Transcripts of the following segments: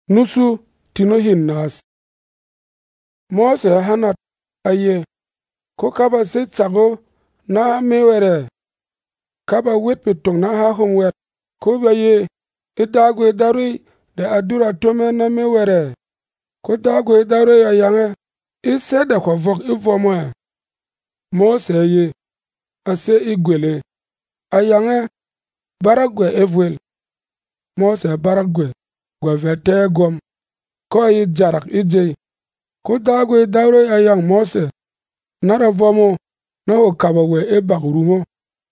Nusu tino hinnas. Mose hanat aye ko kaba sit sago na mewere kaba wit pitong na ha hongwet ko baye idagwe darui de adura tome na mewere ko dagwe darui ayange ise de kwa vok ivomwe Mose ye ase igwele ayange baragwe evwel Mose baragwe gwe vete gom ko yi jarak ije ko dagwe darui ayang Mose nara vomo na ho kaba we e bagrumo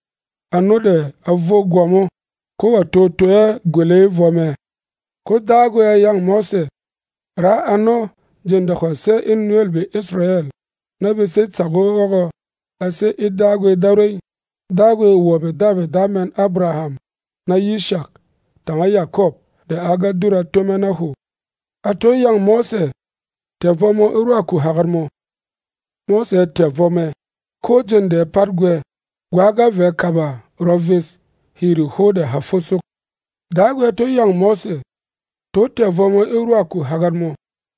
anode avo gomo ko watoto e gwele vome ko dagwe ayang Mose ra ano jende khose inwel be Israel na be se tsago ogo ase idagwe dagwe wobe dabe damen Abraham na Yishak tama Yakob de aga dura tomena hu ato yang Mose te vomo urwa ku hagarmo Mose te vome ko jende pargwe gwaga ve kaba rovis hiri hode hafosuk dagwe to yang Mose to te vomo urwa ku hagarmo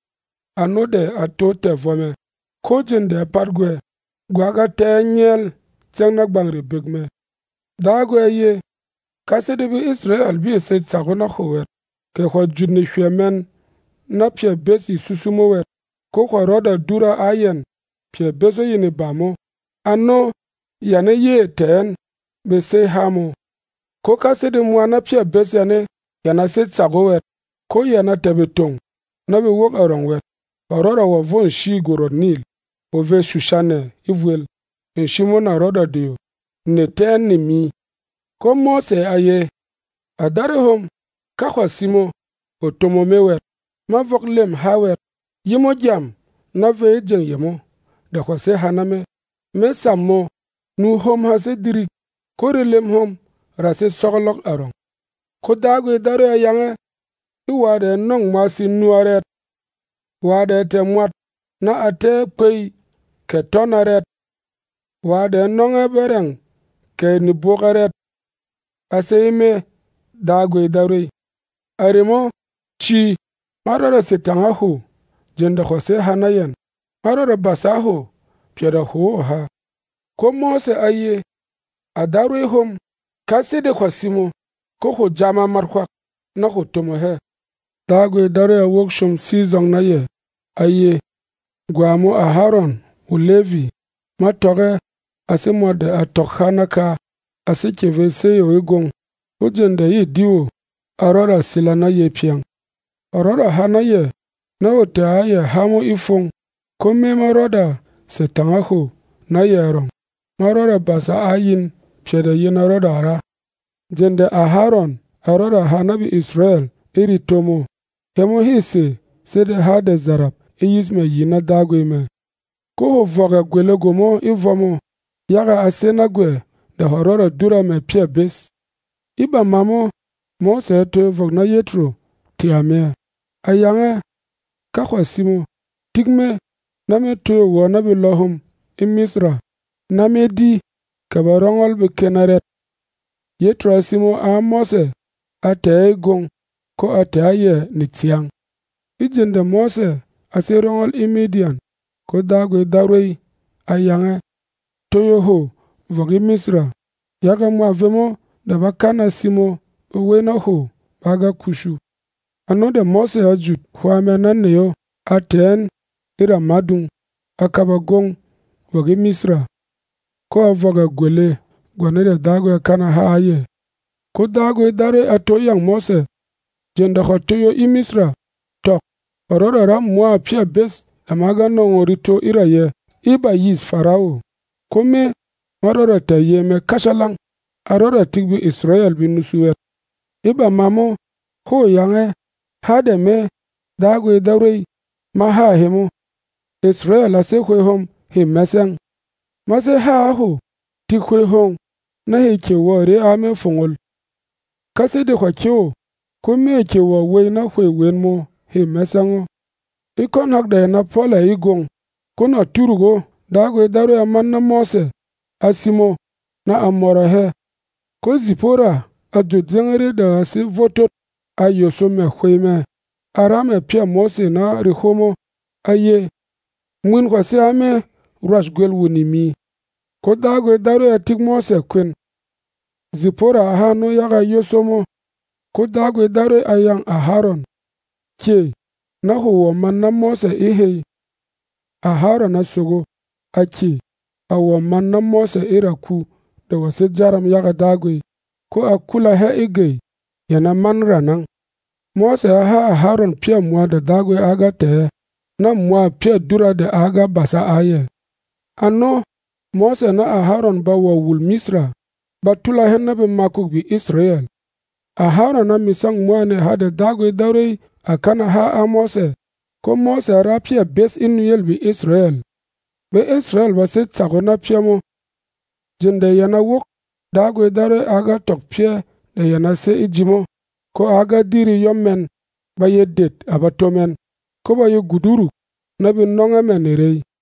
anode ato te vome ko jende pargwe gwaga te nyel tsengna gbangre bigme dagwe ye kasede bi Israel bi se tsagona hower ke kwa judni hwemen na pye besi susumo wer ko kwa roda dura ayen pye beso yini bamo ano yane ye ten be se hamo ko kasede mwana pye besi yane yana se tsago wer ko yana tebe tong na be wok arong wer roda wa von shi goro nil o ve shushane ivwel in shimona roda dio ne ten ni mi ko Mose aye adare hom kakwa simo o tomo mewer ma vok lem hawer yimo jam na ve jeng yemo da kwa se haname me sammo nu hom hase dirik ko relem hom rase soglok arong ko dagwe dare ayange iwade nong masi nuaret wade te mwat na ate pei ke tonaret wade nonge bereng ke ni bokaret ase ime dagwe dare arimo chi marara sitanga hu jende khose hanayen marara basaho pyada hu ha ko Mose aye adarwe hom kasede khosimo ko ho jama markwak na ho tomo he dagwe dare wokshom season na ye aye gwamo Aharon ulevi matoge ase mode atokhanaka ase chevese yo igong ujende yi diwo arora silana ye piang arora hana ye na ote aye hamo ifong kome maroda se tangahu na yerong marora basa ayin pshede yina roda ara jende Aharon arora hana bi Israel iri tomo hemo hisi sede hade zarab iyisme yina dagwe me koho voga gwele gomo ivomo yaga asena gwe de horora dura me pie bes iba mamo Mose to vog na Yetro tiame ayange kakwa simo tigme na me to wo na bi lohum i Misra na me di kabarongol bi kenaret Yetro simo a Mose ate gong ko ate aye ni tiang ijende Mose asirongol i Midian ko dagwe darwei ayange toyo ho vogi Misra yaga mwa vemo da bakana simo uwe na ho baga kushu anode Mose ajut huame naneyo aten ira madung akaba gong vogi Misra ko avoga gwele gwanere dagwe kana haaye ko dagwe dare ato yang Mose jenda khotoyo i Misra tok orora ram mwa pia bes amaga nongorito iraye iba yis farao kome marora taye me kashalang arora tigbi Israel bi nusuwet iba mamo ho yange hade me dagwe dawrei maha hemo Israel ase kwe hom he meseng mase ha ho ti kwe hom na he chewore ame fungol kase de kwa chewo kome chewo we na kwe wenmo he mesengo ikon hakda na pola igong kuna turugo dagwe dawrei amanna Mose asimo na amora he ko Zipora ajut zengere da ase votot ayoso me khweme arame pia Mose na Rehomo aye mwin kwa se ame rush gwel wuni mi ko dagwe daro ya tik Mose kwen Zipora ha no yaga yosomo ko dagwe daro ayang Aharon ke na ho man na Mose ihe Aharon na sogo ake awo man na Mose iraku da wasu jaram yaga dagwe ko akula ha ige yana man ranan Mose ha Aharon pia mwa da dagwe aga te na mwa pia dura da aga basa aye ano Mose na Aharon ba wa wul Misra ba tula henna be makuk bi Israel Aharon na misang mwa ne ha da dagwe daure akana ha a Mose ko Mose ra pia bes inuyel bi Israel be Israel ba se tsago na pia mo jinde yana wok dagwe daure aga tok pia da yana se ijimo ko aga diri yommen ba yedet abatomen ko ba ye guduru na bin nonga men rei